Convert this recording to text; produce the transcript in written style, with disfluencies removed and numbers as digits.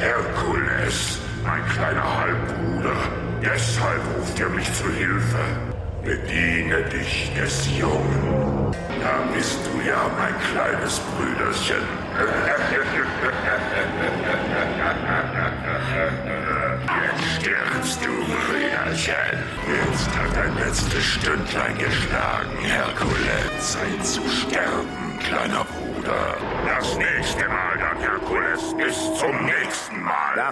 Herkules, mein kleiner Halbbruder, deshalb ruft ihr mich zu Hilfe. Bediene dich des Jungen. Da bist du ja, mein kleines Brüderchen. Jetzt stirbst du, Brüderchen. Jetzt hat dein letztes Stündlein geschlagen, Herkules. Zeit zu sterben, kleiner Bruder. Das nächste Mal dann, Herkules. Bis zum nächsten Mal.